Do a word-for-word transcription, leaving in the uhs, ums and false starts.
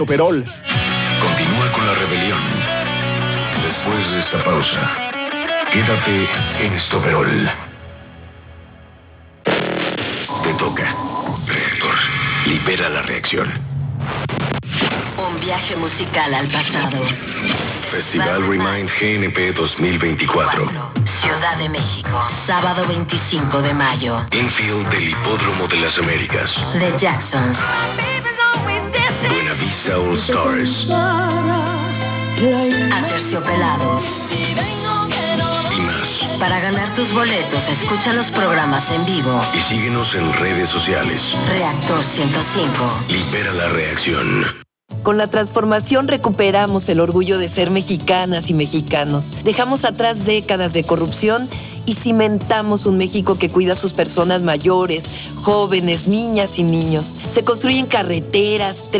Perol. Continúa con la rebelión. Después de esta pausa, quédate en Stoperol. Te toca. Reactor. Libera la reacción. Un viaje musical al pasado. Festival Remind G N P dos mil veinticuatro. Ciudad de México. Sábado veinticinco de mayo. Infield del Hipódromo de las Américas. The Jacksons. Buenavista All Stars. Aterciopelados. Y más. Para ganar tus boletos, escucha los programas en vivo. Y síguenos en redes sociales. Reactor ciento cinco. Libera la reacción. Con la transformación recuperamos el orgullo de ser mexicanas y mexicanos. Dejamos atrás décadas de corrupción y cimentamos un México que cuida a sus personas mayores, jóvenes, niñas y niños. Se construyen carreteras,